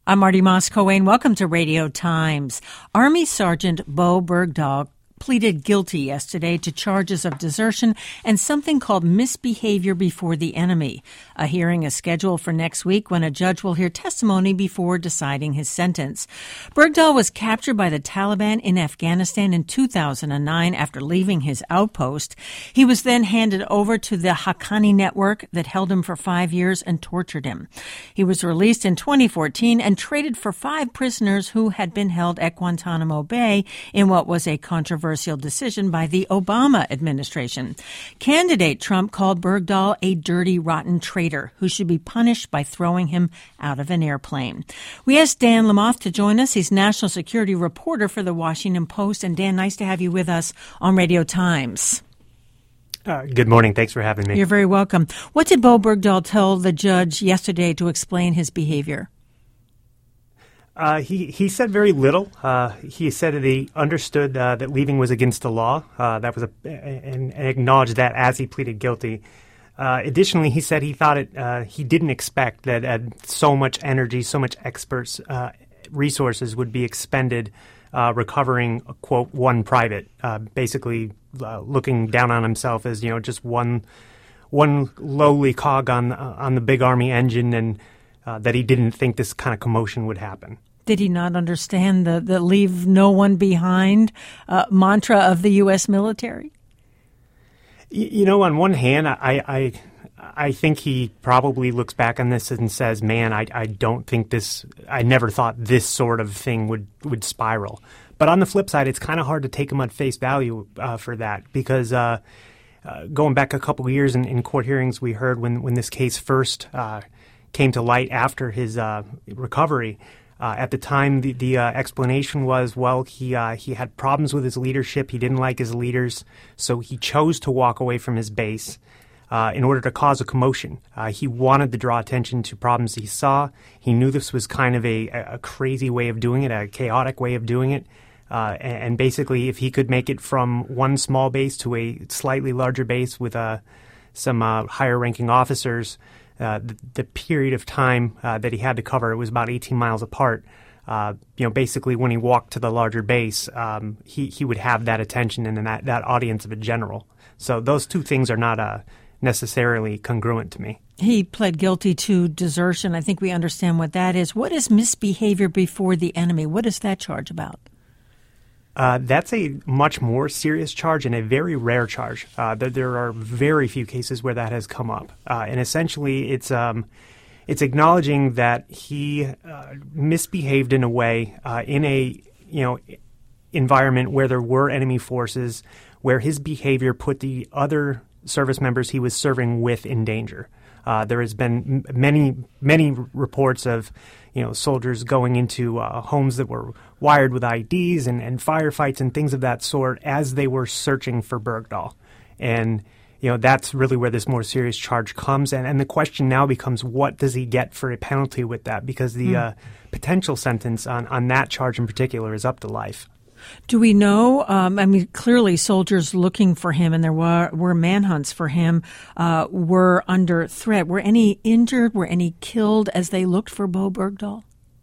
I'm Marty Moss-Coane. Welcome to Radio Times. Army Sergeant Bowe Bergdahl pleaded guilty yesterday to charges of desertion and something called misbehavior before the enemy. A hearing is scheduled for next week when a judge will hear testimony before deciding his sentence. Bergdahl was captured by the Taliban in Afghanistan in 2009 after leaving his outpost. He was then handed over to the Haqqani network that held him for 5 years and tortured him. He was released in 2014 and traded for 5 prisoners who had been held at Guantanamo Bay in what was a controversial decision by the Obama administration. Candidate Trump called Bergdahl a dirty, rotten traitor who should be punished by throwing him out of an airplane. We asked Dan Lamothe to join us. He's national security reporter for the Washington Post. And Dan, nice to have you with us on Radio Times. Good morning. Thanks for having me. You're very welcome. What did Bowe Bergdahl tell the judge yesterday to explain his behavior? He said very little. He said that he understood that leaving was against the law. That was and acknowledged that as he pleaded guilty. Additionally, he said he thought he didn't expect that so much energy, so much experts, resources would be expended recovering, quote, one private, basically looking down on himself as, just one lowly cog on the big Army engine, and that he didn't think this kind of commotion would happen. Did he not understand the leave no one behind mantra of the U.S. military? On one hand, I think he probably looks back on this and says, man, I don't think I never thought this sort of thing would spiral. But on the flip side, it's kind of hard to take him at face value for that, because going back a couple of years in court hearings, we heard when this case first came to light after his recovery. At the time, the explanation was, well, he had problems with his leadership. He didn't like his leaders, so he chose to walk away from his base in order to cause a commotion. He wanted to draw attention to problems he saw. He knew this was kind of a crazy way of doing it, a chaotic way of doing it. And basically, if he could make it from one small base to a slightly larger base with some higher-ranking officers, the period of time that he had to cover, it was about 18 miles apart. Basically, when he walked to the larger base, he would have that attention and that audience of a general. So those two things are not necessarily congruent to me. He pled guilty to desertion. I think we understand what that is. What is misbehavior before the enemy? What is that charge about? That's a much more serious charge and a very rare charge. There are very few cases where that has come up. And essentially, it's acknowledging that he misbehaved in a way in a environment where there were enemy forces, where his behavior put the other service members he was serving with in danger. There has been many reports of soldiers going into homes that were wired with IDs and firefights and things of that sort as they were searching for Bergdahl. And that's really where this more serious charge comes. And the question now becomes, what does he get for a penalty with that? Because the potential sentence on that charge in particular is up to life. Do we know, clearly soldiers looking for him, and there were manhunts for him, were under threat. Were any injured? Were any killed as they looked for Bowe Bergdahl?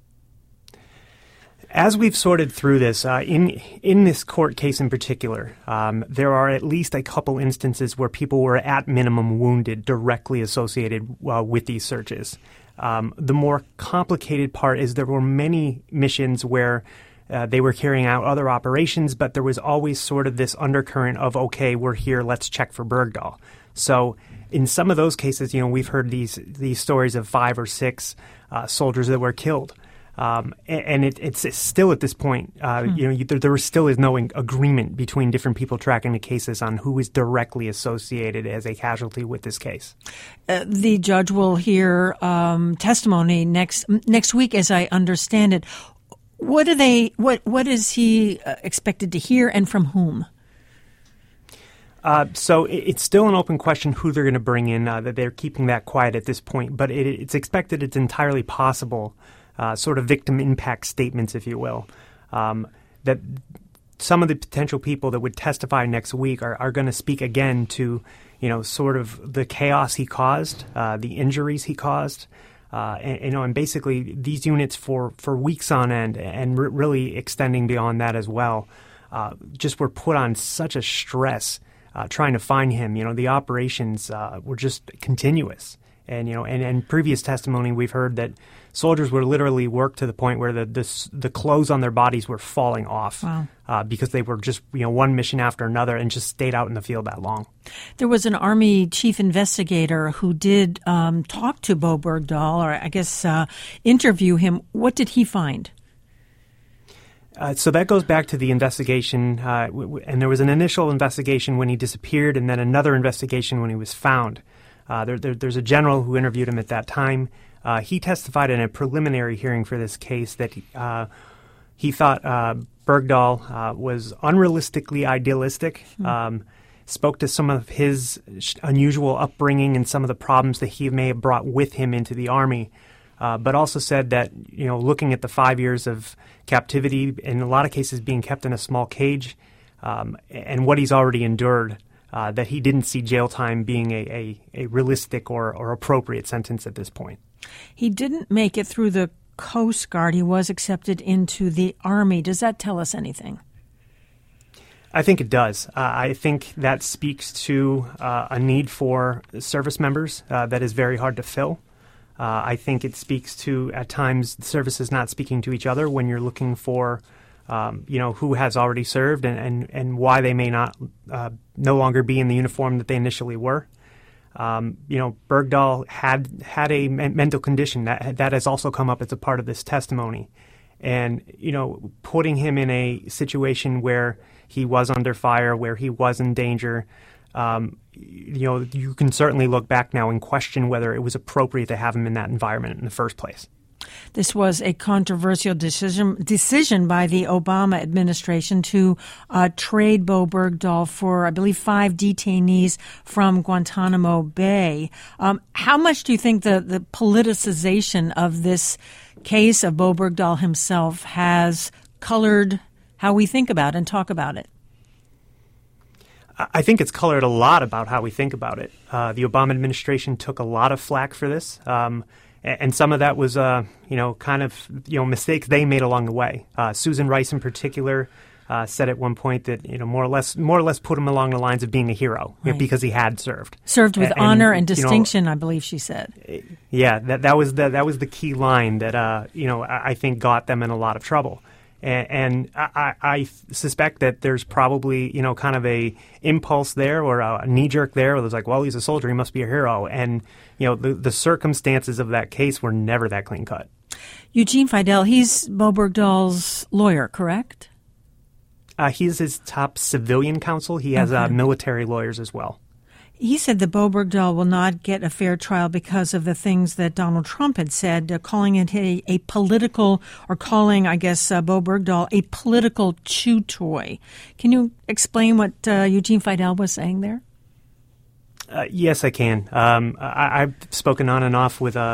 As we've sorted through this, in this court case in particular, there are at least a couple instances where people were at minimum wounded directly associated with these searches. The more complicated part is there were many missions where they were carrying out other operations, but there was always sort of this undercurrent of, okay, we're here, let's check for Bergdahl. So in some of those cases, we've heard these stories of 5 or 6 soldiers that were killed. And it's still at this point, there still is no agreement between different people tracking the cases on who is directly associated as a casualty with this case. The judge will hear testimony next week, as I understand it. What is he expected to hear, and from whom? So it's still an open question who they're going to bring in. That they're keeping that quiet at this point, but it's expected, it's entirely possible, sort of victim impact statements, if you will, that some of the potential people that would testify next week are going to speak again to, sort of the chaos he caused, the injuries he caused, And basically these units for weeks on end and really extending beyond that as well, just were put on such a stress trying to find him. The operations were just continuous. And and previous testimony we've heard that soldiers were literally worked to the point where the clothes on their bodies were falling off. Wow. Because they were just one mission after another and just stayed out in the field that long. There was an Army chief investigator who did talk to Bowe Bergdahl, or I guess interview him. What did he find? So that goes back to the investigation, and there was an initial investigation when he disappeared and then another investigation when he was found. There's a general who interviewed him at that time. He testified in a preliminary hearing for this case that he thought Bergdahl was unrealistically idealistic, spoke to some of his unusual upbringing and some of the problems that he may have brought with him into the Army, but also said that, looking at the 5 years of captivity, in a lot of cases being kept in a small cage, and what he's already endured, that he didn't see jail time being a realistic or appropriate sentence at this point. He didn't make it through the Coast Guard. He was accepted into the Army. Does that tell us anything? I think it does. I think that speaks to a need for service members that is very hard to fill. I think it speaks to, at times, services not speaking to each other when you're looking for who has already served and why they may not no longer be in the uniform that they initially were. Bergdahl had a mental condition that has also come up as a part of this testimony. And, putting him in a situation where he was under fire, where he was in danger, you can certainly look back now and question whether it was appropriate to have him in that environment in the first place. This was a controversial decision by the Obama administration to trade Bowe Bergdahl for, I believe, 5 detainees from Guantanamo Bay. How much do you think the politicization of this case of Bowe Bergdahl himself has colored how we think about and talk about it? I think it's colored a lot about how we think about it. The Obama administration took a lot of flack for this. And some of that was, mistakes they made along the way. Susan Rice, in particular, said at one point that more or less put him along the lines of being a hero, right, because he had served with honor and distinction. I believe she said. Yeah, that was the key line that I think got them in a lot of trouble. And I suspect that there's probably, kind of a impulse there or a knee-jerk there where there's like, well, he's a soldier, he must be a hero. And, the circumstances of that case were never that clean-cut. Eugene Fidel, he's Bowe Bergdahl's lawyer, correct? He's his top civilian counsel. He has military lawyers as well. He said that Bowe Bergdahl will not get a fair trial because of the things that Donald Trump had said, calling it a political, or calling, I guess, Bowe Bergdahl a political chew toy. Can you explain what Eugene Fidel was saying there? Yes, I can. I've spoken on and off with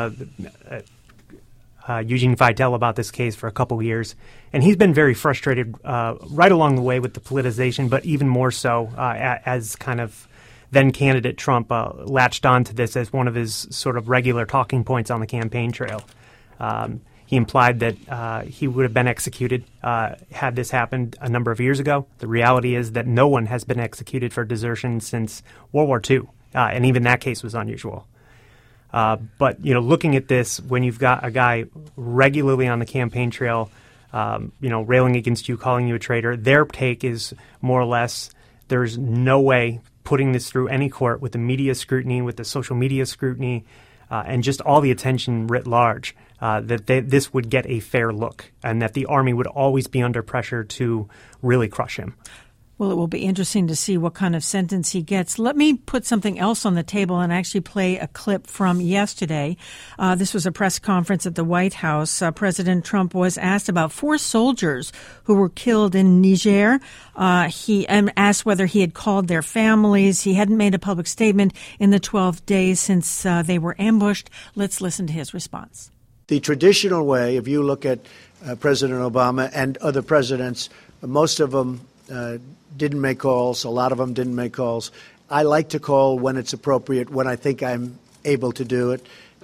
Eugene Fidel about this case for a couple of years, and he's been very frustrated right along the way with the politicization, but even more so as kind of then-candidate Trump latched onto this as one of his sort of regular talking points on the campaign trail. He implied that he would have been executed had this happened a number of years ago. The reality is that no one has been executed for desertion since World War II, and even that case was unusual. But, looking at this, when you've got a guy regularly on the campaign trail, railing against you, calling you a traitor, their take is more or less there's no way putting this through any court with the media scrutiny, with the social media scrutiny, and just all the attention writ large, that this would get a fair look and that the Army would always be under pressure to really crush him. Well, it will be interesting to see what kind of sentence he gets. Let me put something else on the table and actually play a clip from yesterday. This was a press conference at the White House. President Trump was asked about 4 soldiers who were killed in Niger. He asked whether he had called their families. He hadn't made a public statement in the 12 days since they were ambushed. Let's listen to his response. The traditional way, if you look at President Obama and other presidents, most of them didn't make calls. A lot of them didn't make calls. I like to call when it's appropriate, when I think I'm able to do it. Earlier you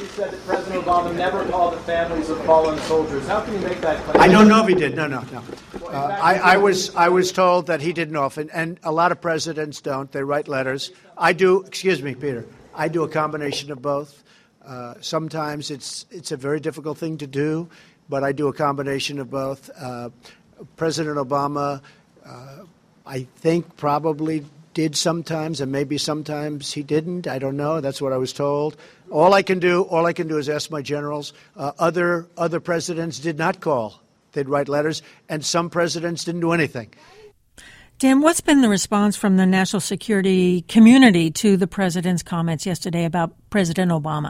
Dempsey said that President Obama never called the families of fallen soldiers. How can you make that claim? I don't know if he did. No. I was told that he didn't often, and a lot of presidents don't. They write letters. I do. Excuse me, Peter. I do a combination of both. Sometimes it's a very difficult thing to do, but I do a combination of both. President Obama, I think, probably did sometimes, and maybe sometimes he didn't. I don't know. That's what I was told. All I can do is ask my generals. Other presidents did not call. They'd write letters, and some presidents didn't do anything. Dan, what's been the response from the national security community to the president's comments yesterday about President Obama?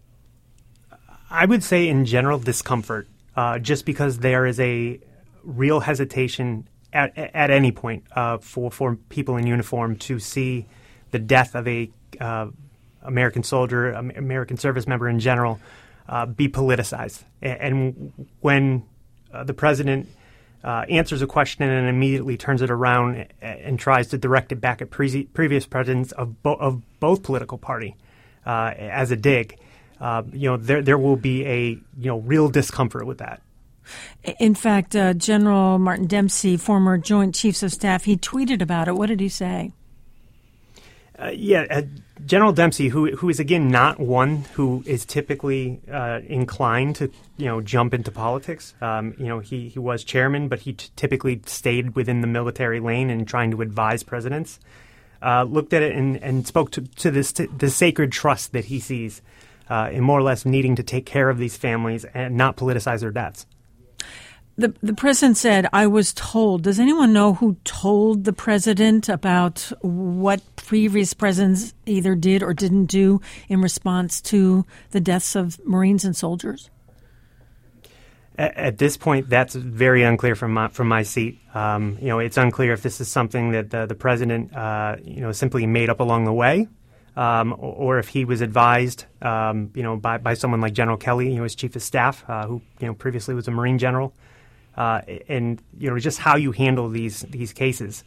I would say in general discomfort, just because there is a real hesitation at any point for people in uniform to see the death of a American soldier, American service member in general, be politicized. And when the president answers a question and immediately turns it around and tries to direct it back at previous presidents of both political party as a dig, there will be a real discomfort with that. In fact, General Martin Dempsey, former Joint Chiefs of Staff, he tweeted about it. What did he say? General Dempsey, who is, again, not one who is typically inclined to, jump into politics. He was chairman, but he typically stayed within the military lane and trying to advise presidents. Looked at it and spoke to the sacred trust that he sees in more or less needing to take care of these families and not politicize their deaths. The president said, I was told. Does anyone know who told the president about what previous presidents either did or didn't do in response to the deaths of Marines and soldiers? At this point, that's very unclear from my seat. It's unclear if this is something that the president, simply made up along the way, or if he was advised, by someone like General Kelly, his chief of staff, who previously was a Marine general. And just how you handle these cases.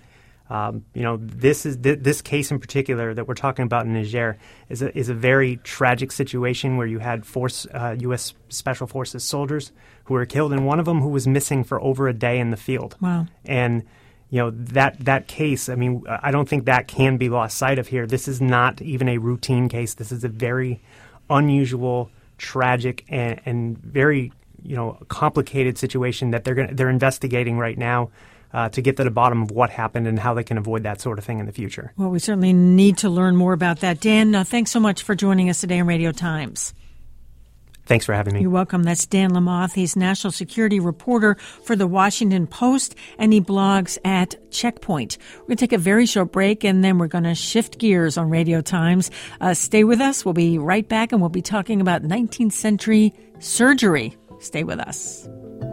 This case in particular that we're talking about in Niger is a very tragic situation where you had U.S. Special Forces soldiers who were killed, and one of them who was missing for over a day in the field. Wow! And that case. I mean, I don't think that can be lost sight of here. This is not even a routine case. This is a very unusual, tragic, and very complicated situation that they're investigating right now to get to the bottom of what happened and how they can avoid that sort of thing in the future. Well, we certainly need to learn more about that. Dan, thanks so much for joining us today on Radio Times. Thanks for having me. You're welcome. That's Dan Lamothe. He's national security reporter for The Washington Post, and he blogs at Checkpoint. We're going to take a very short break, and then we're going to shift gears on Radio Times. Stay with us. We'll be right back, and we'll be talking about 19th century surgery. Stay with us.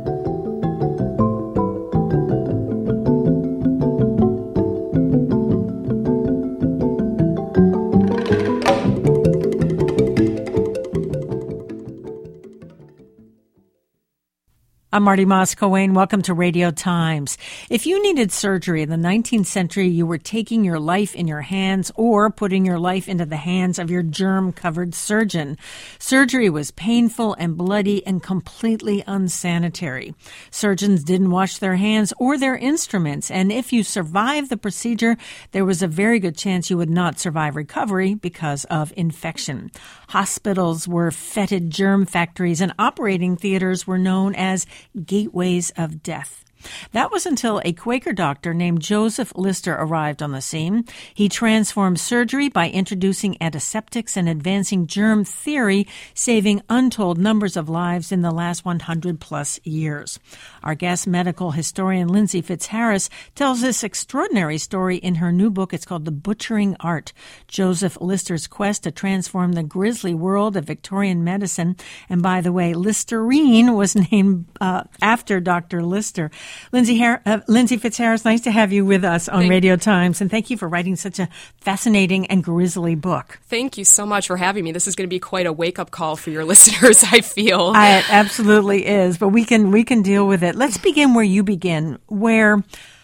I'm Marty Moss-Coane. Welcome to Radio Times. If you needed surgery in the 19th century, you were taking your life in your hands or putting your life into the hands of your germ-covered surgeon. Surgery was painful and bloody and completely unsanitary. Surgeons didn't wash their hands or their instruments, and if you survived the procedure, there was a very good chance you would not survive recovery because of infection. Hospitals were fetid germ factories, and operating theaters were known as gateways of death. That was until a Quaker doctor named Joseph Lister arrived on the scene. He transformed surgery by introducing antiseptics and advancing germ theory, saving untold numbers of lives in the last 100-plus years. Our guest medical historian Lindsay Fitzharris tells this extraordinary story in her new book. It's called The Butchering Art, Joseph Lister's Quest to Transform the Grisly World of Victorian Medicine. And by the way, Listerine was named after Dr. Lister. Lindsay Fitzharris, nice to have you with us on Radio Times, and thank you for writing such a fascinating and grisly book. Thank you so much for having me. This is going to be quite a wake-up call for your listeners, I feel. It absolutely is, but we can deal with it. Let's begin where you begin, where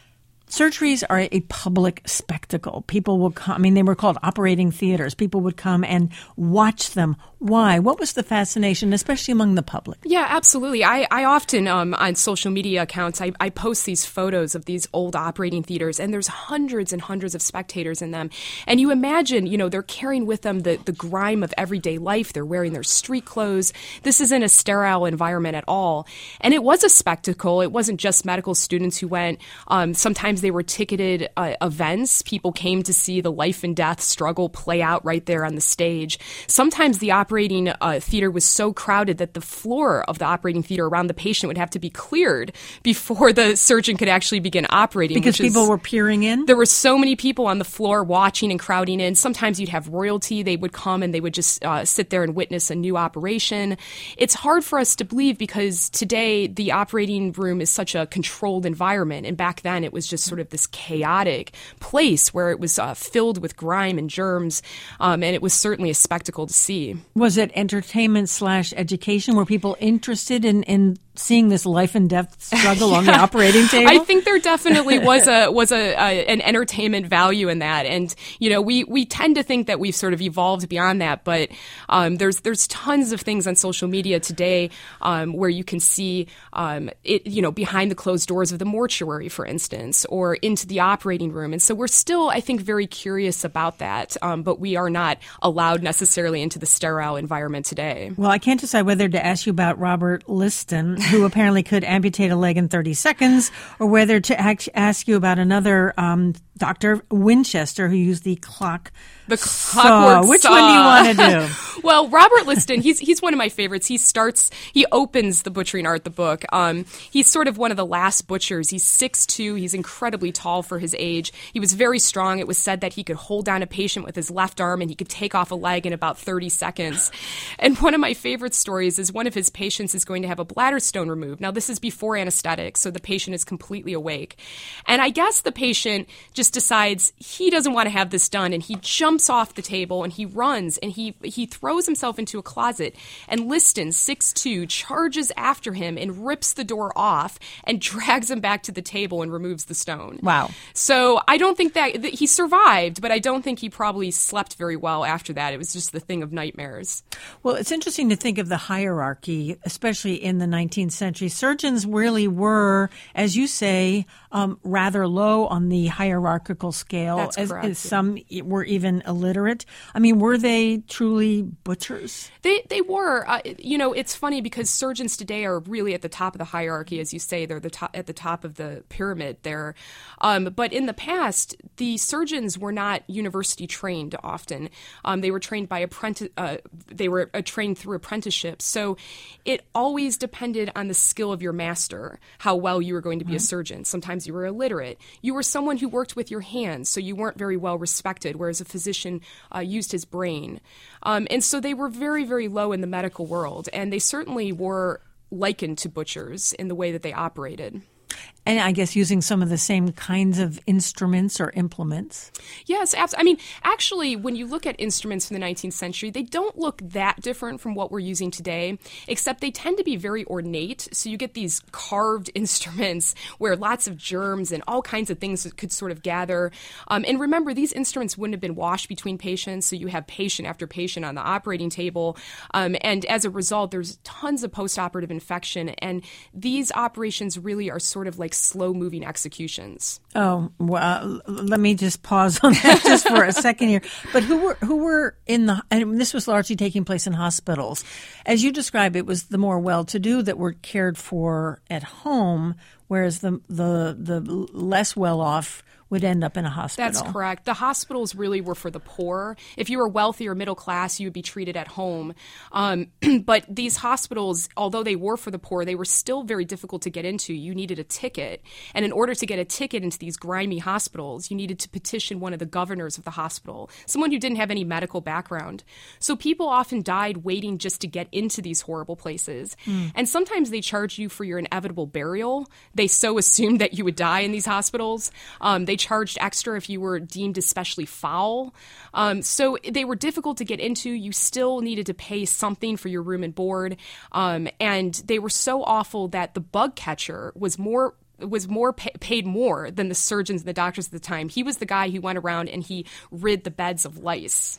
Surgeries are a public spectacle. People will come. I mean, they were called operating theaters. People would come and watch them. Why? What was the fascination, especially among the public? Yeah, absolutely. I often, on social media accounts, I post these photos of these old operating theaters, and there's hundreds and hundreds of spectators in them. And you imagine, they're carrying with them the grime of everyday life. They're wearing their street clothes. This isn't a sterile environment at all. And it was a spectacle. It wasn't just medical students who went. Sometimes they were ticketed events. People came to see the life and death struggle play out right there on the stage. Sometimes the operating theater was so crowded that the floor of the operating theater around the patient would have to be cleared before the surgeon could actually begin operating. Because people were peering in? There were so many people on the floor watching and crowding in. Sometimes you'd have royalty. They would come and they would just sit there and witness a new operation. It's hard for us to believe because today the operating room is such a controlled environment. And back then it was just sort of this chaotic place where it was filled with grime and germs, and it was certainly a spectacle to see. Was it entertainment/education? Were people interested in seeing this life and death struggle on the operating table? I think there definitely was an entertainment value in that, and we tend to think that we've sort of evolved beyond that, but there's tons of things on social media today where you can see it behind the closed doors of the mortuary, for instance, or into the operating room, and so we're still, I think, very curious about that, but we are not allowed necessarily into the sterile environment today. Well, I can't decide whether to ask you about Robert Liston, who apparently could amputate a leg in 30 seconds, or whether to ask you about another Dr. Winchester, who used the clockwork saw. Which one do you want to do? Well, Robert Liston, he's one of my favorites. He opens The Butchering Art, the book. He's sort of one of the last butchers. He's 6'2". He's incredibly tall for his age. He was very strong. It was said that he could hold down a patient with his left arm and he could take off a leg in about 30 seconds. And one of my favorite stories is one of his patients is going to have a bladder stone removed. Now, this is before anesthetic, so the patient is completely awake. And I guess the patient just decides he doesn't want to have this done, and he jumps off the table and he runs and he throws himself into a closet, and Liston, 6'2", charges after him and rips the door off and drags him back to the table and removes the stone. Wow. So I don't think that he survived, but I don't think he probably slept very well after that. It was just the thing of nightmares. Well, it's interesting to think of the hierarchy, especially in the 19th century. Surgeons really were, as you say, rather low on the hierarchical scale. That's correct. As some were even illiterate. I mean, were they truly butchers? They were. It's funny because surgeons today are really at the top of the hierarchy, as you say. They're at the top of the pyramid there. But in the past, the surgeons were not university trained often. They were trained by trained through apprenticeships. So it always depended on the skill of your master, how well you were going to be a surgeon. Sometimes you were illiterate. You were someone who worked with your hands, so you weren't very well respected, whereas a physician used his brain. And so they were very, very low in the medical world, and they certainly were likened to butchers in the way that they operated. And I guess using some of the same kinds of instruments or implements. Yes, absolutely. I mean, actually, when you look at instruments from the 19th century, they don't look that different from what we're using today, except they tend to be very ornate. So you get these carved instruments where lots of germs and all kinds of things could sort of gather. And remember, these instruments wouldn't have been washed between patients, so you have patient after patient on the operating table. And as a result, there's tons of postoperative infection. And these operations really are sort of like slow-moving executions. Oh, well, let me just pause on that just for a second here. But who were in the, and this was largely taking place in hospitals. As you described, it was the more well-to-do that were cared for at home, whereas the less well-off would end up in a hospital. That's correct. The hospitals really were for the poor. If you were wealthy or middle class, you would be treated at home. But these hospitals, although they were for the poor, they were still very difficult to get into. You needed a ticket. And in order to get a ticket into these grimy hospitals, you needed to petition one of the governors of the hospital, someone who didn't have any medical background. So people often died waiting just to get into these horrible places. And sometimes they charged you for your inevitable burial. They so assumed that you would die in these hospitals. They charged extra if you were deemed especially foul. So they were difficult to get into. You still needed to pay something for your room and board. And they were so awful that the bug catcher was more paid more than the surgeons and the doctors at the time. He was the guy who went around and he rid the beds of lice.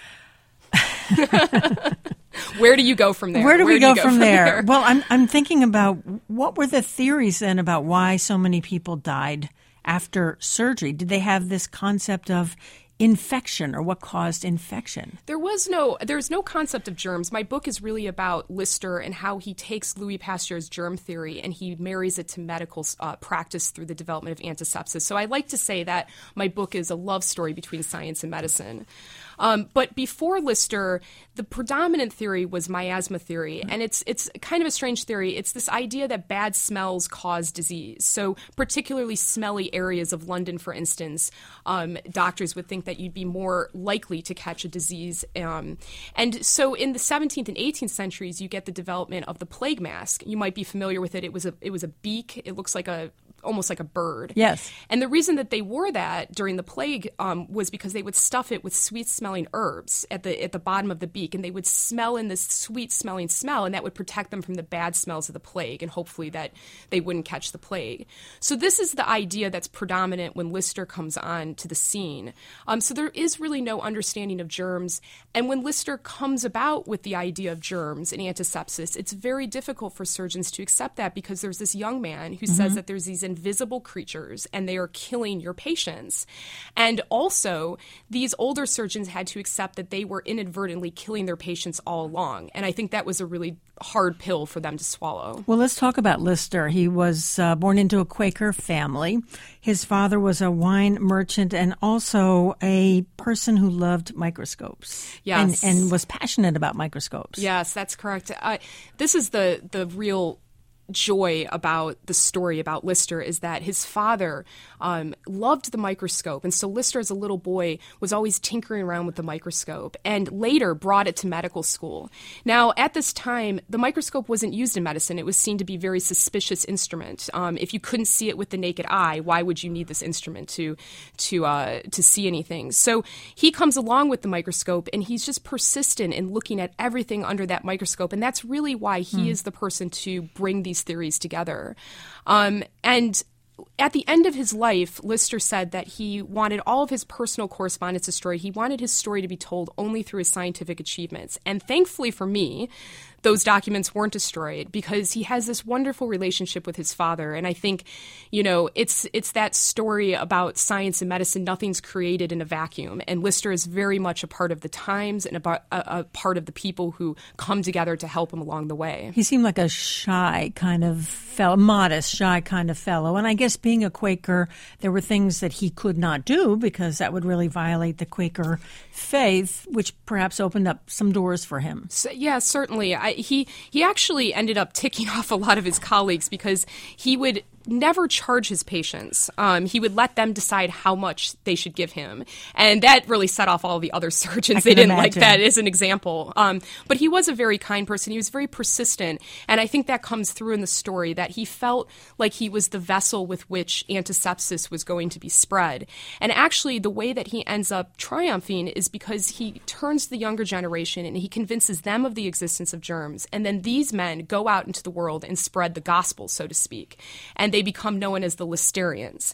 Where do you go from there? Where do we go from there? Well, I'm thinking about what were the theories then about why so many people died after surgery? Did they have this concept of infection, or what caused infection? There's no concept of germs. My book is really about Lister and how he takes Louis Pasteur's germ theory and he marries it to medical practice through the development of antisepsis. So I like to say that my book is a love story between science and medicine. But before Lister, the predominant theory was miasma theory, and it's kind of a strange theory. It's this idea that bad smells cause disease. So particularly smelly areas of London, for instance, doctors would think that you'd be more likely to catch a disease. And so in the 17th and 18th centuries, you get the development of the plague mask. You might be familiar with it. It was a beak. It looks like almost like a bird. Yes. And the reason that they wore that during the plague was because they would stuff it with sweet-smelling herbs at the bottom of the beak, and they would smell in this sweet-smelling smell, and that would protect them from the bad smells of the plague, and hopefully that they wouldn't catch the plague. So this is the idea that's predominant when Lister comes on to the scene. So there is really no understanding of germs, and when Lister comes about with the idea of germs and antisepsis, it's very difficult for surgeons to accept that because there's this young man who says that there's these invisible creatures and they are killing your patients. And also, these older surgeons had to accept that they were inadvertently killing their patients all along. And I think that was a really hard pill for them to swallow. Well, let's talk about Lister. He was born into a Quaker family. His father was a wine merchant and also a person who loved microscopes. Yes. And was passionate about microscopes. Yes, that's correct. This is the real joy about the story about Lister, is that his father loved the microscope. And so Lister, as a little boy, was always tinkering around with the microscope and later brought it to medical school. Now, at this time, the microscope wasn't used in medicine. It was seen to be a very suspicious instrument. If you couldn't see it with the naked eye, why would you need this instrument to see anything? So he comes along with the microscope, and he's just persistent in looking at everything under that microscope. And that's really why he is the person to bring these theories together. And at the end of his life, Lister said that he wanted all of his personal correspondence destroyed. He wanted his story to be told only through his scientific achievements. And thankfully for me, those documents weren't destroyed because he has this wonderful relationship with his father. And I think, it's that story about science and medicine. Nothing's created in a vacuum. And Lister is very much a part of the times and a part of the people who come together to help him along the way. He seemed like a shy kind of fellow, modest, shy kind of fellow. And I guess being a Quaker, there were things that he could not do because that would really violate the Quaker faith, which perhaps opened up some doors for him. So, yeah, certainly. He actually ended up ticking off a lot of his colleagues because he would never charge his patients. He would let them decide how much they should give him. And that really set off all the other surgeons. They didn't like that as an example. But he was a very kind person. He was very persistent. And I think that comes through in the story, that he felt like he was the vessel with which antisepsis was going to be spread. And actually, the way that he ends up triumphing is because he turns to the younger generation and he convinces them of the existence of germs. And then these men go out into the world and spread the gospel, so to speak. And they become known as the Listerians.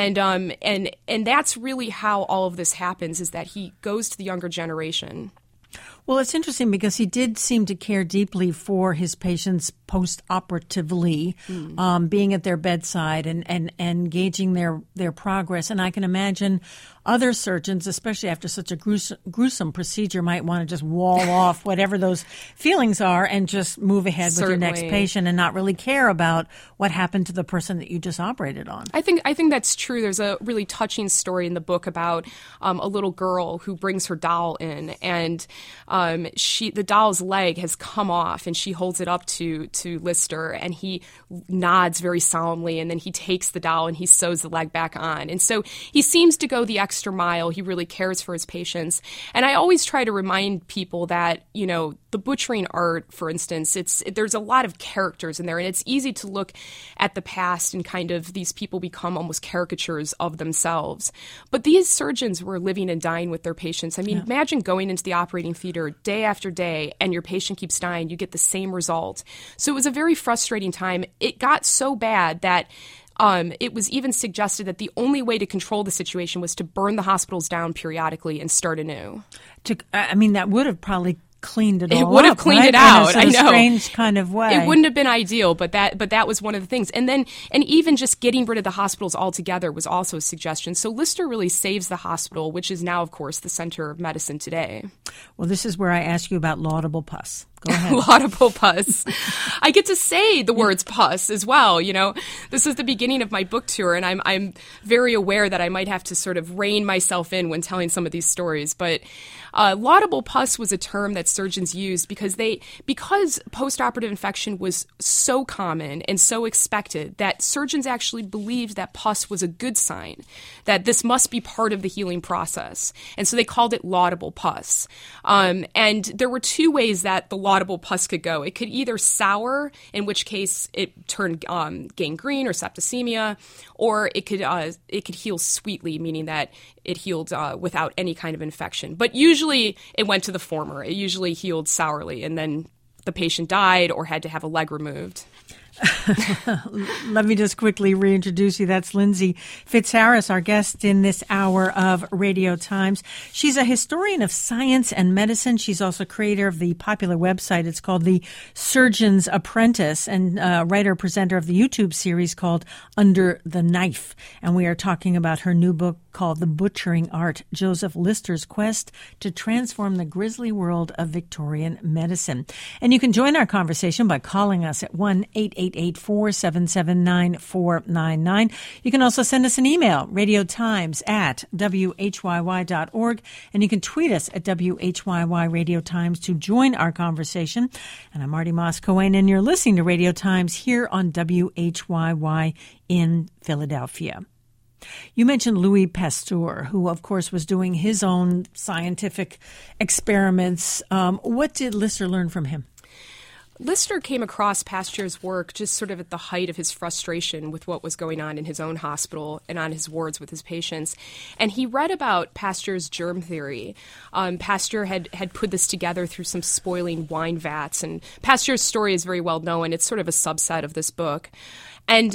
And that's really how all of this happens, is that he goes to the younger generation. Well, it's interesting because he did seem to care deeply for his patients post-operatively, being at their bedside and engaging their progress. And I can imagine other surgeons, especially after such a gruesome procedure, might want to just wall off whatever those feelings are and just move ahead with your next patient and not really care about what happened to the person that you just operated on. I think that's true. There's a really touching story in the book about a little girl who brings her doll in, and the doll's leg has come off, and she holds it up to Lister, and he nods very solemnly, and then he takes the doll and he sews the leg back on. And so he seems to go the extra mile. He really cares for his patients. And I always try to remind people that, the butchering art, for instance, there's a lot of characters in there, and it's easy to look at the past and kind of these people become almost caricatures of themselves. But these surgeons were living and dying with their patients. I mean, imagine going into the operating theater day after day and your patient keeps dying. You get the same result. So it was a very frustrating time. It got so bad that It was even suggested that the only way to control the situation was to burn the hospitals down periodically and start anew. That would have probably cleaned it all up. It would have cleaned right? it out. In a I know. Strange kind of way. It wouldn't have been ideal, but that was one of the things. And even just getting rid of the hospitals altogether was also a suggestion. So Lister really saves the hospital, which is now, of course, the center of medicine today. Well, this is where I ask you about laudable pus. Go ahead. Laudable pus. I get to say the words pus as well. This is the beginning of my book tour, and I'm very aware that I might have to sort of rein myself in when telling some of these stories. But laudable pus was a term that surgeons used because postoperative infection was so common and so expected that surgeons actually believed that pus was a good sign, that this must be part of the healing process. And so they called it laudable pus. And there were two ways that the laudable pus could go. It could either sour, in which case it turned gangrene or septicemia, or it could heal sweetly, meaning that it healed without any kind of infection. But usually it went to the former. It usually healed sourly, and then the patient died or had to have a leg removed. Let me just quickly reintroduce you. That's Lindsay Fitzharris, our guest in this hour of Radio Times. She's a historian of science and medicine. She's also creator of the popular website. It's called The Surgeon's Apprentice, and writer-presenter of the YouTube series called Under the Knife. And we are talking about her new book called The Butchering Art, Joseph Lister's Quest to Transform the Grisly World of Victorian Medicine. And you can join our conversation by calling us at 1-888-477-9499. You can also send us an email, radiotimes@whyy.org, and you can tweet us at WHYY Radio Times to join our conversation. And I'm Marty Moss-Cohen, and you're listening to Radio Times here on WHYY in Philadelphia. You mentioned Louis Pasteur, who, of course, was doing his own scientific experiments. What did Lister learn from him? Lister came across Pasteur's work just sort of at the height of his frustration with what was going on in his own hospital and on his wards with his patients. And he read about Pasteur's germ theory. Pasteur had put this together through some spoiling wine vats. And Pasteur's story is very well known. It's sort of a subset of this book. And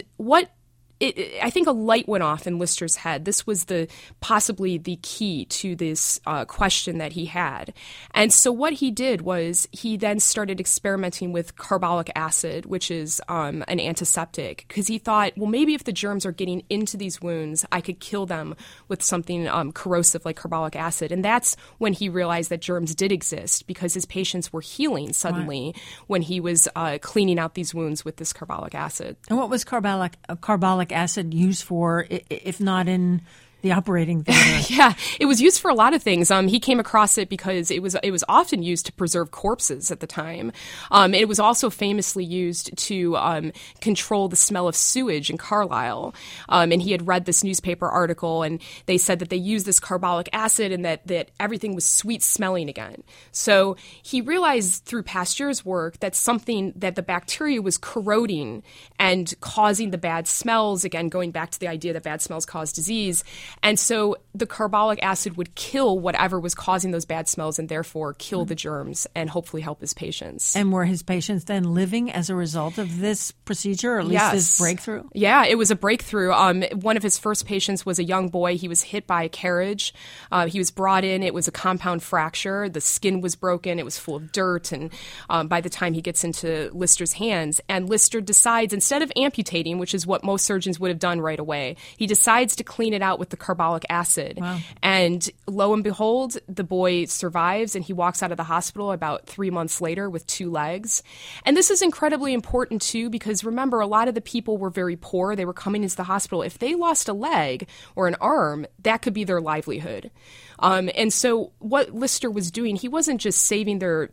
I think a light went off in Lister's head. This was possibly the key to this question that he had. And so what he did was he then started experimenting with carbolic acid, which is an antiseptic, because he thought, well, maybe if the germs are getting into these wounds, I could kill them with something corrosive like carbolic acid. And that's when he realized that germs did exist, because his patients were healing suddenly when he was cleaning out these wounds with this carbolic acid. And what was carbolic acid used for, if not in the operating theater? Yeah, it was used for a lot of things. He came across it because it was often used to preserve corpses at the time. It was also famously used to control the smell of sewage in Carlisle. And he had read this newspaper article, and they said that they used this carbolic acid and that everything was sweet smelling again. So he realized through Pasteur's work that the bacteria was corroding and causing the bad smells, again, going back to the idea that bad smells cause disease. And so the carbolic acid would kill whatever was causing those bad smells and therefore kill the germs and hopefully help his patients. And were his patients then living as a result of this procedure, or at least this breakthrough? Yeah, it was a breakthrough. One of his first patients was a young boy. He was hit by a carriage. He was brought in. It was a compound fracture. The skin was broken. It was full of dirt. And by the time he gets into Lister's hands, and Lister decides, instead of amputating, which is what most surgeons would have done right away, he decides to clean it out with the carbolic acid. Wow. And lo and behold, the boy survives, and he walks out of the hospital about 3 months later with 2 legs. And this is incredibly important, too, because remember, a lot of the people were very poor. They were coming into the hospital. If they lost a leg or an arm, that could be their livelihood. And so what Lister was doing, he wasn't just saving their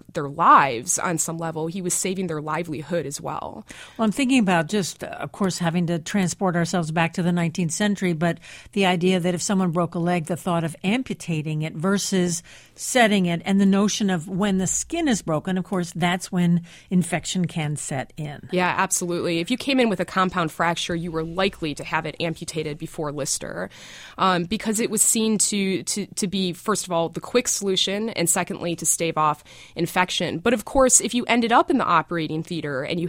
lives on some level, he was saving their livelihood as well. Well, I'm thinking about just, of course, having to transport ourselves back to the 19th century, but the idea that if someone broke a leg, the thought of amputating it versus setting it, and the notion of when the skin is broken, of course, that's when infection can set in. Yeah, absolutely. If you came in with a compound fracture, you were likely to have it amputated before Lister, because it was seen to be, first of all, the quick solution, and secondly, to stave off infection. But of course, if you ended up in the operating theater and you had it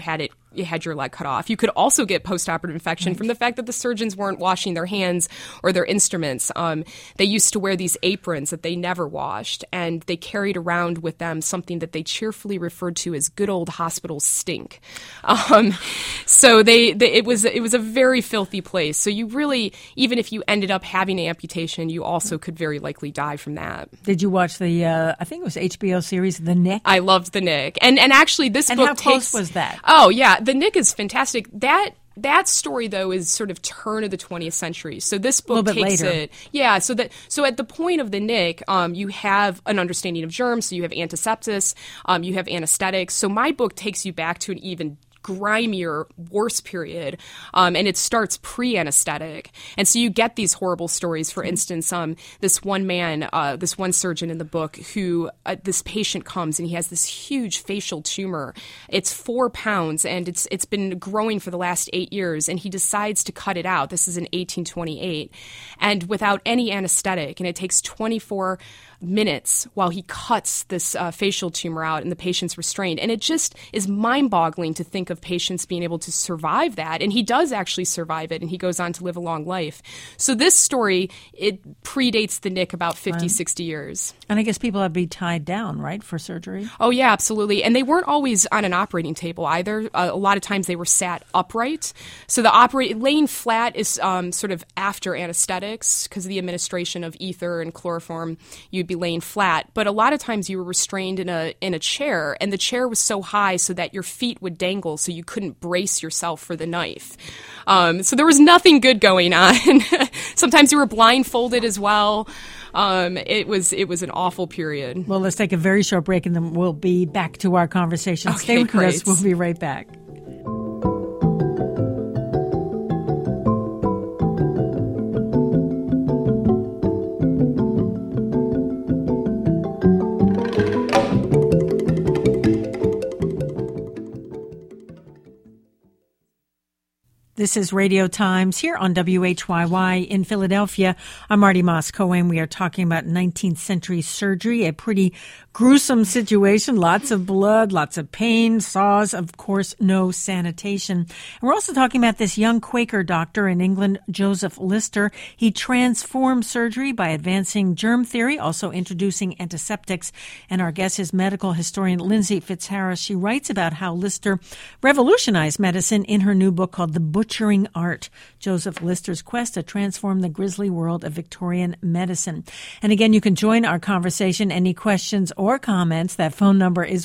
had your leg cut off. You could also get postoperative infection from the fact that the surgeons weren't washing their hands or their instruments. They used to wear these aprons that they never washed, and they carried around with them something that they cheerfully referred to as good old hospital stink. So it was a very filthy place. So you really, even if you ended up having an amputation, you also could very likely die from that. Did you watch the, I think it was HBO series, The Nick? I loved The Nick. And actually this book how close was that? Oh, yeah. The Nick is fantastic. That story, though, is sort of turn of the 20th century. So this book takes it. Yeah. So at the point of The Nick, you have an understanding of germs. So you have antisepsis. You have anesthetics. So my book takes you back to an even grimier, worse period, and it starts pre-anesthetic. And so you get these horrible stories. For instance, this one man, this one surgeon in the book who, this patient comes and he has this huge facial tumor. It's 4 pounds and it's been growing for the last 8 years, and he decides to cut it out. This is in 1828, and without any anesthetic, and it takes 24 minutes while he cuts this facial tumor out and the patient's restrained. And it just is mind-boggling to think of patients being able to survive that. And he does actually survive it, and he goes on to live a long life. So this story, it predates The Nick about 50, 60 years. And I guess people have to be tied down, right, for surgery? Oh, yeah, absolutely. And they weren't always on an operating table either. A lot of times they were sat upright. So laying flat is sort of after anesthetics because of the administration of ether and chloroform. You'd be laying flat, but a lot of times you were restrained in a chair, and the chair was so high so that your feet would dangle, so you couldn't brace yourself for the knife. So there was nothing good going on. Sometimes you were blindfolded as well. It was an awful period. Well, let's take a very short break, and then we'll be back to our conversation. Okay, stay with us. We'll be right back. This is Radio Times here on WHYY in Philadelphia. I'm Marty Moss-Cohen. We are talking about 19th century surgery, a pretty gruesome situation. Lots of blood, lots of pain, saws, of course, no sanitation. And we're also talking about this young Quaker doctor in England, Joseph Lister. He transformed surgery by advancing germ theory, also introducing antiseptics. And our guest is medical historian Lindsay Fitzharris. She writes about how Lister revolutionized medicine in her new book called The Butchering Art, Joseph Lister's quest to transform the grisly world of Victorian medicine. And again, you can join our conversation. Any questions or comments, that phone number is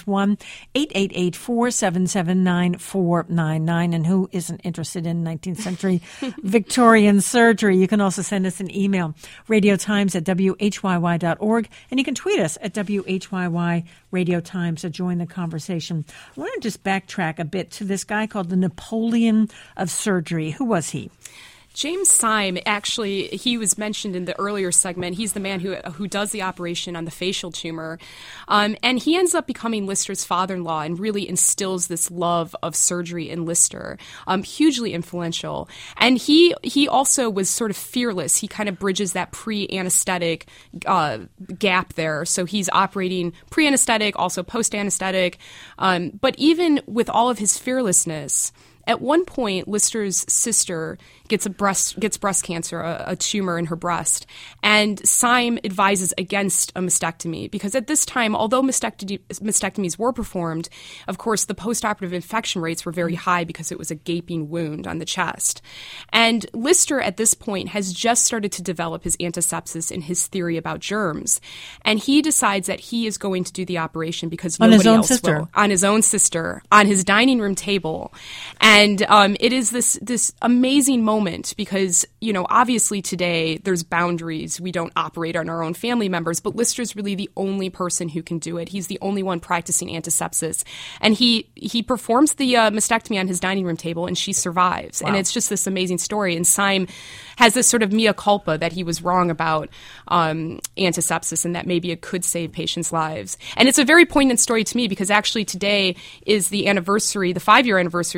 1-888-477-9499. And who isn't interested in 19th century Victorian surgery? You can also send us an email, radiotimes@whyy.org. And you can tweet us at WHYY Radio Times to join the conversation. I want to just backtrack a bit to this guy called the Napoleon of surgery. Who was he? James Syme, actually, he was mentioned in the earlier segment. He's the man who does the operation on the facial tumor. And he ends up becoming Lister's father-in-law and really instills this love of surgery in Lister. Hugely influential. And he also was sort of fearless. He kind of bridges that pre-anesthetic gap there. So he's operating pre-anesthetic, also post-anesthetic. But even with all of his fearlessness, at one point, Lister's sister gets breast cancer, a tumor in her breast, and Syme advises against a mastectomy because at this time, although mastectomies were performed, of course, the postoperative infection rates were very high because it was a gaping wound on the chest. And Lister, at this point, has just started to develop his antisepsis and his theory about germs, and he decides that he is going to do the operation because nobody else will. On his own sister, on his dining room table. And it is this amazing moment because, obviously today there's boundaries. We don't operate on our own family members, but Lister's really the only person who can do it. He's the only one practicing antisepsis. And he performs the mastectomy on his dining room table, and she survives. Wow. And it's just this amazing story. And Syme has this sort of mea culpa that he was wrong about antisepsis and that maybe it could save patients' lives. And it's a very poignant story to me because actually today is the 5-year anniversary of my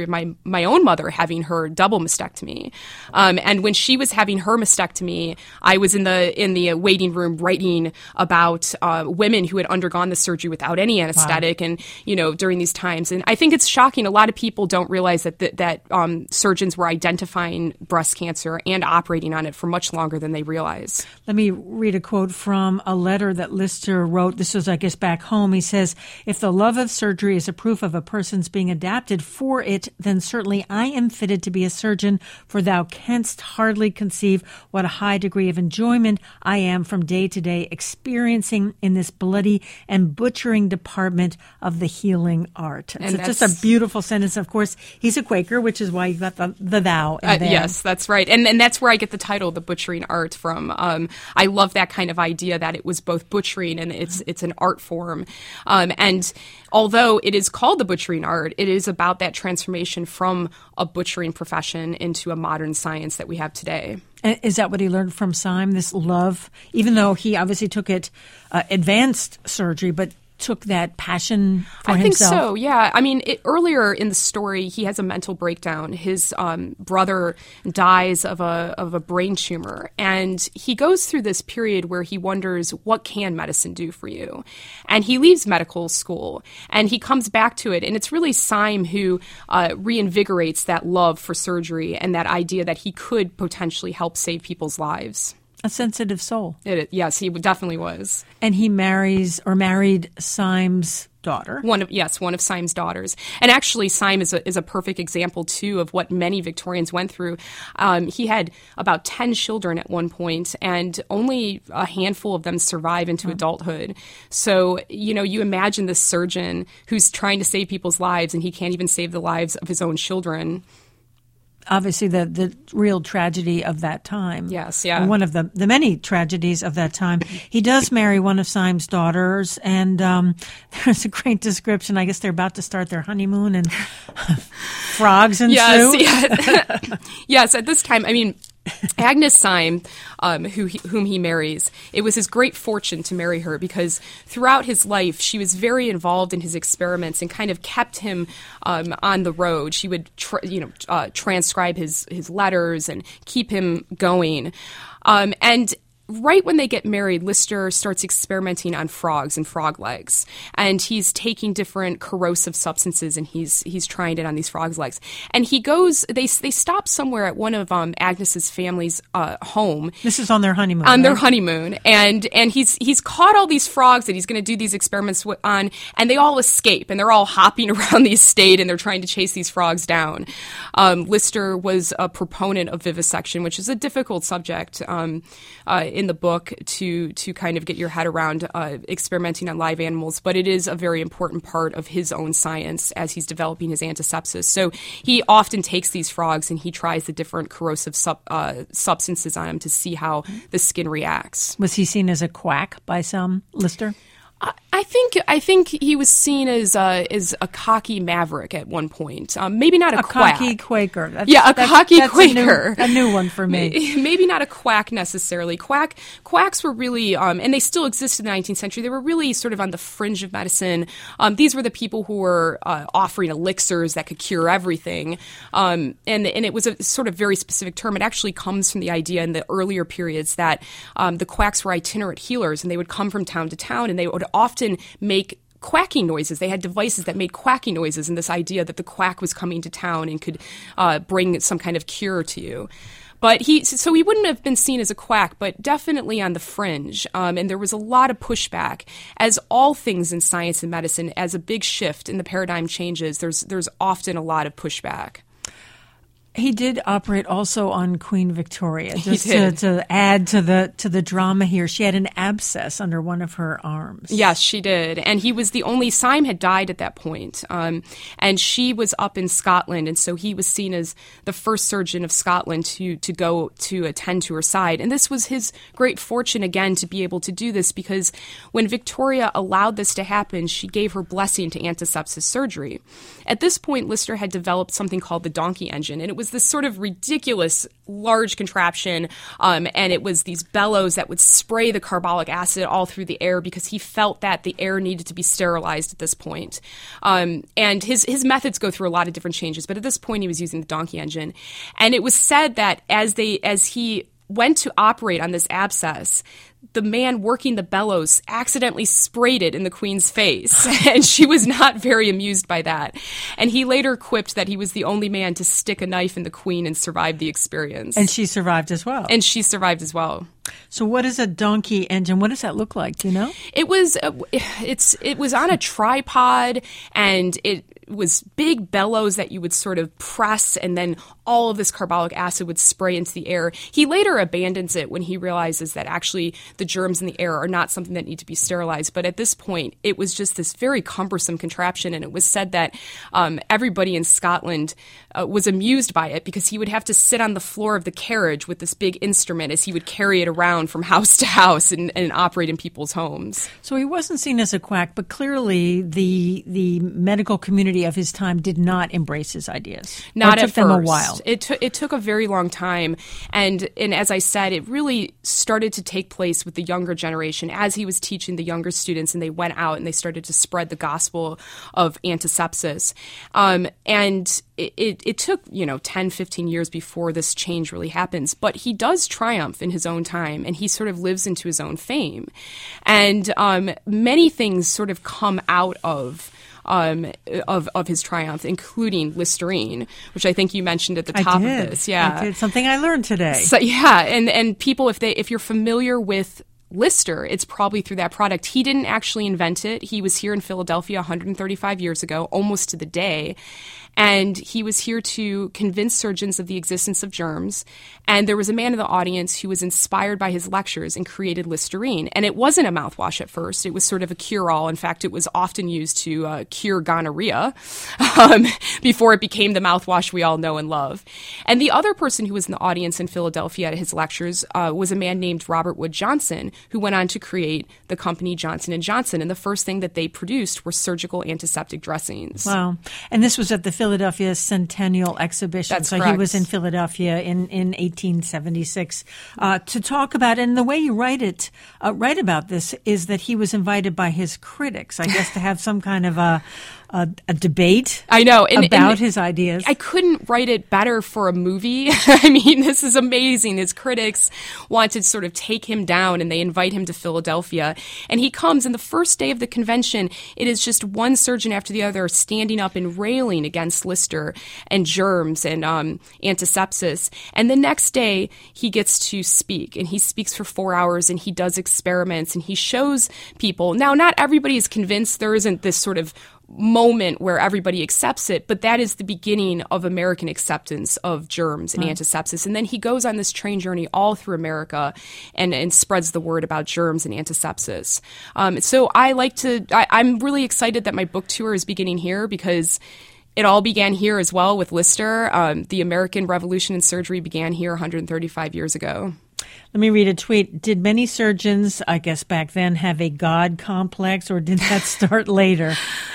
my own mother having her double mastectomy. And when she was having her mastectomy, I was in the waiting room writing about women who had undergone the surgery without any anesthetic, and during these times. And I think it's shocking. A lot of people don't realize that surgeons were identifying breast cancer and operating on it for much longer than they realize. Let me read a quote from a letter that Lister wrote. This was, I guess, back home. He says, "If the love of surgery is a proof of a person's being adapted for it, then certainly I am fitted to be a surgeon, for thou canst hardly conceive what a high degree of enjoyment I am from day to day experiencing in this bloody and butchering department of the healing art." It's just a beautiful sentence. Of course, he's a Quaker, which is why you got the thou. Yes, that's right. And that's where I get the title, The Butchering Art, from. I love that kind of idea that it was both butchering and it's an art form. And although it is called the butchering art, it is about that transformation from a butchering profession into a modern science that we have today. And is that what he learned from Syme, this love? Even though he obviously took it advanced surgery, but took that passion for himself? I think so, yeah. I mean, earlier in the story, he has a mental breakdown. His brother dies of a brain tumor, and he goes through this period where he wonders, what can medicine do for you? And he leaves medical school, and he comes back to it, and it's really Syme who reinvigorates that love for surgery and that idea that he could potentially help save people's lives. A sensitive soul. Yes, he definitely was. And he married Syme's daughter. One of Syme's daughters. And actually, Syme is a perfect example, too, of what many Victorians went through. He had about 10 children at one point, and only a handful of them survive into adulthood. So, you imagine this surgeon who's trying to save people's lives, and he can't even save the lives of his own children. Obviously, the real tragedy of that time. Yes, yeah. One of the many tragedies of that time. He does marry one of Syme's daughters, and there's a great description. I guess they're about to start their honeymoon, and frogs ensue. Yes, yes. At this time, I mean, Agnes Syme, whom he marries, it was his great fortune to marry her because throughout his life, she was very involved in his experiments and kind of kept him on the road. She would, transcribe his letters and keep him going. And right when they get married, Lister starts experimenting on frogs and frog legs, and he's taking different corrosive substances and he's trying it on these frogs' legs. And he goes, they stop somewhere at one of Agnes's family's home. This is on their honeymoon. On their honeymoon, and he's caught all these frogs that he's going to do these experiments on, and they all escape, and they're all hopping around the estate, and they're trying to chase these frogs down. Lister was a proponent of vivisection, which is a difficult subject in the book to kind of get your head around experimenting on live animals, but it is a very important part of his own science as he's developing his antisepsis. So he often takes these frogs and he tries the different corrosive substances on them to see how the skin reacts. Was he seen as a quack by some, Lister? I think he was seen as a cocky maverick at one point. Maybe not a quack. Cocky Quaker. Cocky Quaker. A new one for me. Maybe not a quack necessarily. Quacks were really, and they still exist in the 19th century. They were really sort of on the fringe of medicine. These were the people who were offering elixirs that could cure everything. And it was a sort of very specific term. It actually comes from the idea in the earlier periods that the quacks were itinerant healers, and they would come from town to town, and they would often make quacking noises. They had devices that made quacking noises, and this idea that the quack was coming to town and could bring some kind of cure to you. But he wouldn't have been seen as a quack, but definitely on the fringe. And there was a lot of pushback. As all things in science and medicine, as a big shift in the paradigm changes, there's often a lot of pushback. He did operate also on Queen Victoria, just to add to the drama here. She had an abscess under one of her arms. Yes, she did. And he was the only, Syme had died at that point. And she was up in Scotland, and so he was seen as the first surgeon of Scotland to go to attend to her side. And this was his great fortune, again, to be able to do this, because when Victoria allowed this to happen, she gave her blessing to antisepsis surgery. At this point, Lister had developed something called the donkey engine, and it was was this sort of ridiculous large contraption, and it was these bellows that would spray the carbolic acid all through the air because he felt that the air needed to be sterilized at this point. And his methods go through a lot of different changes, but at this point he was using the donkey engine. And it was said that as he went to operate on this abscess, the man working the bellows accidentally sprayed it in the Queen's face, and she was not very amused by that. And he later quipped that he was the only man to stick a knife in the Queen and survive the experience. And she survived as well. So what is a donkey engine? What does that look like? Do you know? It was on a tripod, and it was big bellows that you would sort of press, and then all of this carbolic acid would spray into the air. He later abandons it when he realizes that actually the germs in the air are not something that need to be sterilized. But at this point, it was just this very cumbersome contraption, and it was said that everybody in Scotland was amused by it because he would have to sit on the floor of the carriage with this big instrument as he would carry it around from house to house and operate in people's homes. So he wasn't seen as a quack, but clearly the medical community of his time did not embrace his ideas. Not at first. It took them a while. It took a very long time, and as I said, it really started to take place with the younger generation as he was teaching the younger students, and they went out and they started to spread the gospel of antisepsis. And it took 10, 15 years before this change really happens, but he does triumph in his own time, and he sort of lives into his own fame, and many things sort of come out of his triumph, including Listerine, which I think you mentioned at the top of this. Yeah, I did. Something I learned today. So, yeah, and people, if you're familiar with Lister, it's probably through that product. He didn't actually invent it. He was here in Philadelphia 135 years ago, almost to the day. And he was here to convince surgeons of the existence of germs. And there was a man in the audience who was inspired by his lectures and created Listerine. And it wasn't a mouthwash at first. It was sort of a cure-all. In fact, it was often used to cure gonorrhea before it became the mouthwash we all know and love. And the other person who was in the audience in Philadelphia at his lectures was a man named Robert Wood Johnson, who went on to create the company Johnson & Johnson. And the first thing that they produced were surgical antiseptic dressings. Wow. And this was at the Philadelphia Centennial Exhibition. That's so correct. He was in Philadelphia in 1876 to talk about it. And the way you write about this is that he was invited by his critics, I guess, to have some kind of a debate. I know about his ideas. I couldn't write it better for a movie. I mean, this is amazing. His critics want to sort of take him down, and they invite him to Philadelphia. And he comes, and the first day of the convention, it is just one surgeon after the other standing up and railing against Lister and germs and antisepsis. And the next day, he gets to speak, and he speaks for 4 hours, and he does experiments, and he shows people. Now, not everybody is convinced. There isn't this sort of moment where everybody accepts it, but that is the beginning of American acceptance of germs and antisepsis. And then he goes on this train journey all through America and spreads the word about germs and antisepsis. So I'm really excited that my book tour is beginning here because it all began here as well with Lister. The American Revolution in Surgery began here 135 years ago. Let me read a tweet. Did many surgeons, I guess back then, have a God complex, or did that start later?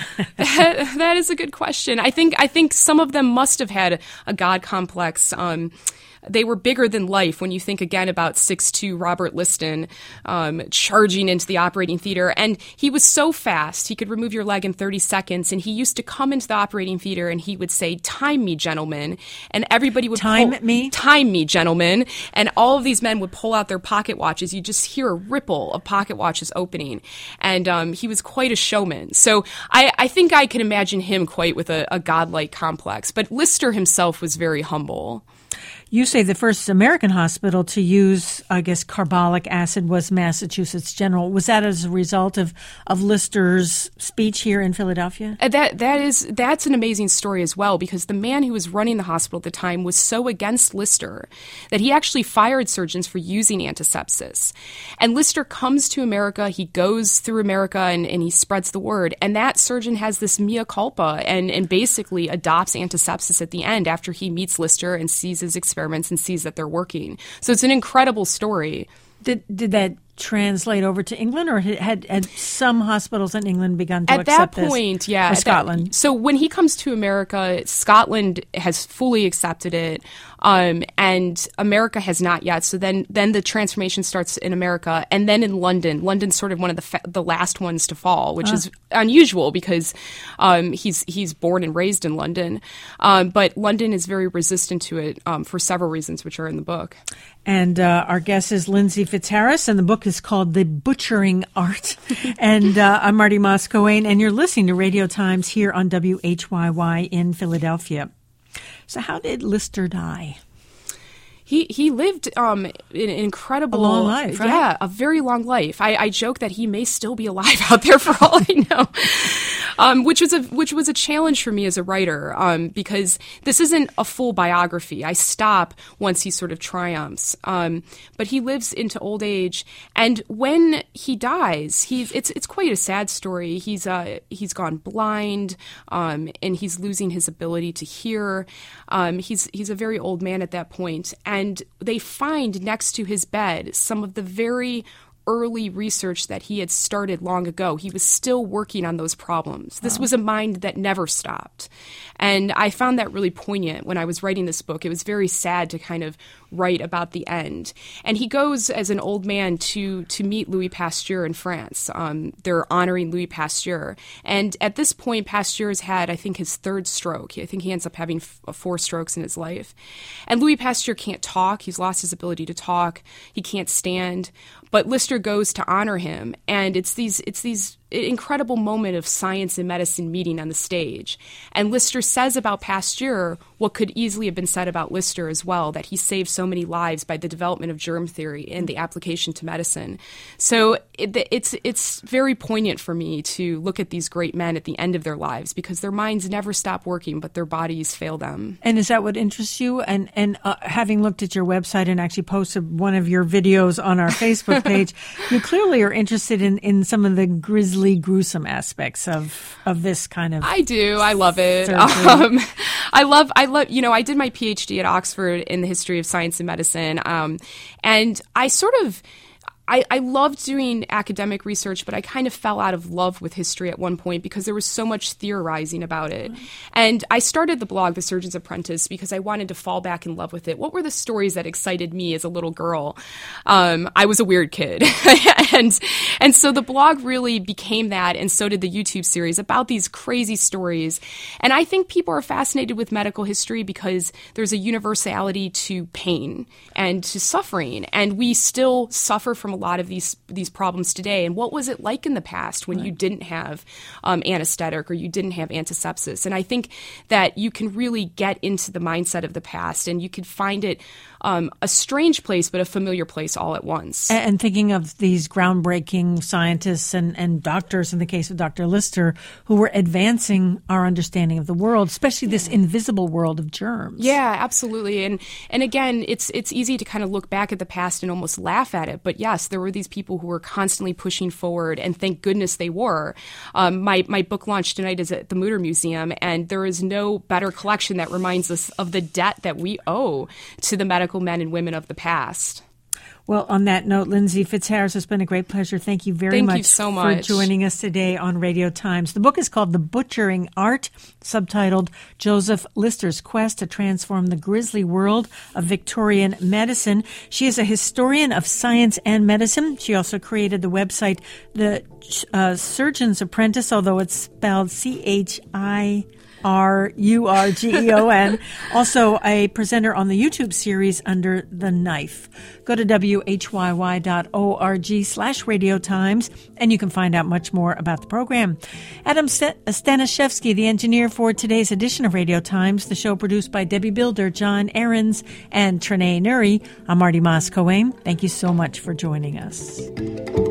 That is a good question. I think some of them must have had a God complex. They were bigger than life when you think again about 6'2" Robert Liston charging into the operating theater. And he was so fast, he could remove your leg in 30 seconds. And he used to come into the operating theater and he would say, "Time me, gentlemen." And everybody would Time me, gentlemen. And all of these men would pull out their pocket watches. You just hear a ripple of pocket watches opening. And he was quite a showman. So I think I can imagine him quite with a godlike complex. But Lister himself was very humble. You say the first American hospital to use, I guess, carbolic acid was Massachusetts General. Was that as a result of Lister's speech here in Philadelphia? That's an amazing story as well, because the man who was running the hospital at the time was so against Lister that he actually fired surgeons for using antisepsis. And Lister comes to America, he goes through America and he spreads the word. And that surgeon has this mea culpa and basically adopts antisepsis at the end after he meets Lister and sees his experiments and sees that they're working. So it's an incredible story. Did that translate over to England, or had some hospitals in England begun to at accept that point, this? Yeah, or Scotland. So when he comes to America, Scotland has fully accepted it, and America has not yet. So then the transformation starts in America, and then in London. London's sort of one of the last ones to fall, which is unusual because he's born and raised in London, but London is very resistant to it for several reasons, which are in the book. And our guest is Lindsay Fitzharris, and the book is called The Butchering Art. And I'm Marty Moss-Coane, and you're listening to Radio Times here on WHYY in Philadelphia. So how did Lister die? He lived an incredible... A long life, right? Yeah, a very long life. I joke that he may still be alive out there for all I know, which was a challenge for me as a writer, because this isn't a full biography. I stop once he sort of triumphs, but he lives into old age, and when he dies, it's quite a sad story. He's gone blind, and he's losing his ability to hear. He's a very old man at that point, and they find next to his bed some of the very early research that he had started long ago. He was still working on those problems. This was a mind that never stopped. And I found that really poignant when I was writing this book. It was very sad to kind of write about the end. And he goes as an old man to meet Louis Pasteur in France. They're honoring Louis Pasteur. And at this point, Pasteur has had, I think, his third stroke. I think he ends up having 4 strokes in his life. And Louis Pasteur can't talk. He's lost his ability to talk. He can't stand. But Lister goes to honor him, and it's these incredible moment of science and medicine meeting on the stage. And Lister says about Pasteur what could easily have been said about Lister as well, that he saved so many lives by the development of germ theory and the application to medicine. So it's very poignant for me to look at these great men at the end of their lives, because their minds never stop working, but their bodies fail them. And is that what interests you? And having looked at your website and actually posted one of your videos on our Facebook page, you clearly are interested in some of the grisly, gruesome aspects of this kind of... I do. I love it. I love, I did my PhD at Oxford in the history of science and medicine. And I loved doing academic research, but I kind of fell out of love with history at one point because there was so much theorizing about it. And I started the blog, The Surgeon's Apprentice, because I wanted to fall back in love with it. What were the stories that excited me as a little girl? I was a weird kid. and so the blog really became that, and so did the YouTube series about these crazy stories. And I think people are fascinated with medical history because there's a universality to pain and to suffering. And we still suffer from a lot of these problems today. And what was it like in the past when you didn't have anesthetic or you didn't have antisepsis? And I think that you can really get into the mindset of the past, and you could find it a strange place, but a familiar place all at once. And thinking of these groundbreaking scientists and doctors, in the case of Dr. Lister, who were advancing our understanding of the world, especially this invisible world of germs. Yeah, absolutely. And again, it's easy to kind of look back at the past and almost laugh at it. But yes, there were these people who were constantly pushing forward, and thank goodness they were. My book launch tonight is at the Mutter Museum, and there is no better collection that reminds us of the debt that we owe to the medical men and women of the past. Well, on that note, Lindsay Fitzharris, it's been a great pleasure. Thank you very much for joining us today on Radio Times. The book is called The Butchering Art, subtitled Joseph Lister's Quest to Transform the Grisly World of Victorian Medicine. She is a historian of science and medicine. She also created the website The Surgeon's Apprentice, although it's spelled CHIRURGEON. Also a presenter on the YouTube series Under the Knife. Go to WHYY.org/Radio Times, and you can find out much more about the program. Adam Stanishevsky, the engineer for today's edition of Radio Times, the show produced by Debbie Builder, John Ahrens, and Trenae Nuri. I'm Marty Moss-Coane. Thank you so much for joining us.